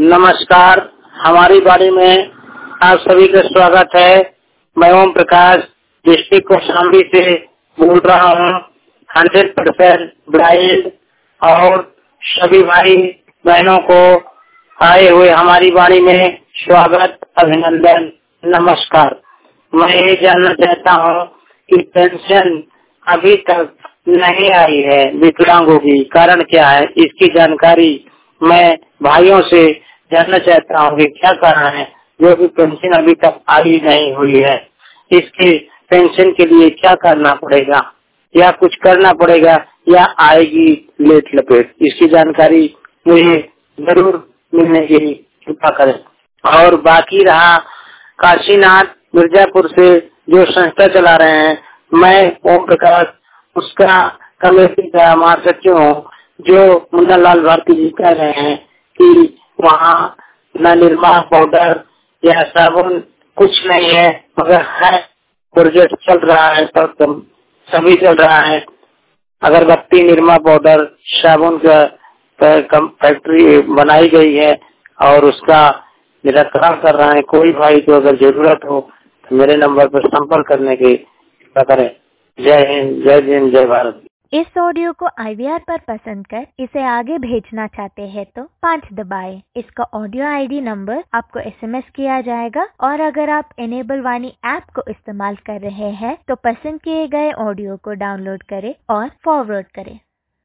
नमस्कार। हमारी बाड़ी में आप सभी का स्वागत है। मैं ओम प्रकाश डिस्ट्रिक्ट कौशाम्बी से बोल रहा हूँ। 100% ब्लाइंड और सभी भाई बहनों को आए हुए हमारी बाड़ी में स्वागत, अभिनंदन, नमस्कार। मैं ये जानना चाहता हूँ कि पेंशन अभी तक नहीं आई है विकलांगों की, कारण क्या है? इसकी जानकारी मैं भाइयों से जानना चाहता हूँ कि क्या कारण है जो कि पेंशन अभी तक आई नहीं हुई है। इसके पेंशन के लिए क्या करना पड़ेगा या कुछ करना पड़ेगा या आएगी लेट लपेट? इसकी जानकारी मुझे जरूर मिलने की कृपा करें। और बाकी रहा काशीनाथ मिर्जापुर से जो संस्था चला रहे हैं, मैं ओम प्रकाश उसका कमेटी का महासचिव हूँ। जो मुन्ना लाल भारती जी कह रहे हैं कि वहाँ न निरमा पाउडर या साबुन कुछ नहीं है, मगर है प्रोजेक्ट चल रहा है, सभी चल रहा है। अगरबत्ती, निरमा पाउडर, साबुन का फैक्ट्री बनाई गई है और उसका निराकरण कर रहे हैं। कोई भाई को अगर जरूरत हो तो मेरे नंबर पर संपर्क करने की कृपा करें। जय हिंद, जय जिंद, जय भारत। इस ऑडियो को IVR पर पसंद कर इसे आगे भेजना चाहते हैं तो 5 दबाएं। इसका ऑडियो ID नंबर आपको SMS किया जाएगा और अगर आप इनेबल वाणी ऐप को इस्तेमाल कर रहे हैं तो पसंद किए गए ऑडियो को डाउनलोड करें और फॉरवर्ड करें।